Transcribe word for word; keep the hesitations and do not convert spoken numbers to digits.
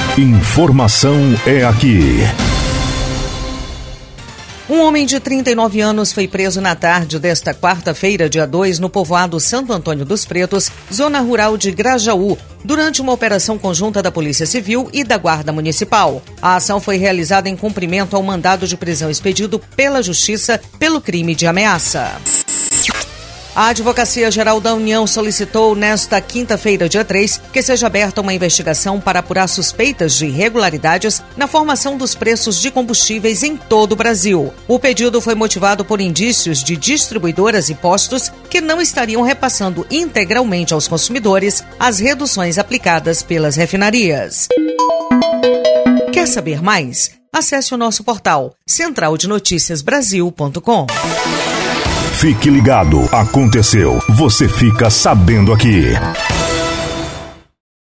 Informação é aqui. Um homem de trinta e nove anos foi preso na tarde desta quarta-feira, dia dois, no povoado Santo Antônio dos Pretos, zona rural de Grajaú, durante uma operação conjunta da Polícia Civil e da Guarda Municipal. A ação foi realizada em cumprimento ao mandado de prisão expedido pela Justiça pelo crime de ameaça. A Advocacia Geral da União solicitou nesta quinta-feira, dia três, que seja aberta uma investigação para apurar suspeitas de irregularidades na formação dos preços de combustíveis em todo o Brasil. O pedido foi motivado por indícios de distribuidoras e postos que não estariam repassando integralmente aos consumidores as reduções aplicadas pelas refinarias. Quer saber mais? Acesse o nosso portal central de noticias brasil ponto com. Fique ligado, aconteceu, você fica sabendo aqui.